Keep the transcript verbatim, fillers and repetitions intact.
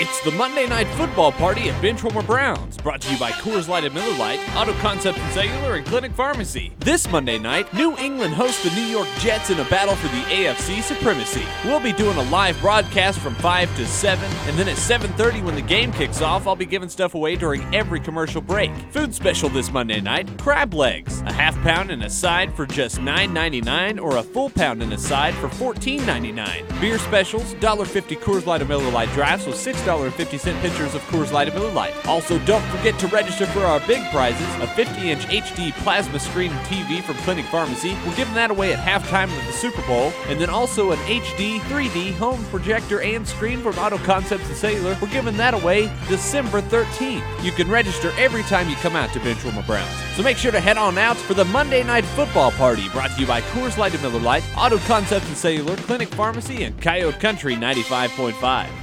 It's the Monday Night Football Party at Benchwarmer Browns, brought to you by Coors Light and Miller Lite, Auto Concept and Cellular, and Clinic Pharmacy. This Monday night, New England hosts the New York Jets in a battle for the A F C supremacy. We'll be doing a live broadcast from five to seven, and then at seven thirty when the game kicks off, I'll be giving stuff away during every commercial break. Food special this Monday night, crab legs, a half pound and a side for just nine ninety-nine, or a full pound and a side for fourteen ninety-nine. Beer specials, one dollar fifty Coors Light and Miller Lite drafts with six dollars and fifty cents pitchers of Coors Light and Miller Lite. Also, don't forget to register for our big prizes, a fifty inch H D plasma screen T V from Clinic Pharmacy. We're giving that away at halftime of the Super Bowl. And then also an H D, three D home projector and screen from Auto Concepts and Cellular. We're giving that away December thirteenth. You can register every time you come out to Benchwarmer Browns. So make sure to head on out for the Monday Night Football Party, brought to you by Coors Light and Miller Lite, Auto Concepts and Cellular, Clinic Pharmacy, and Coyote Country ninety-five point five.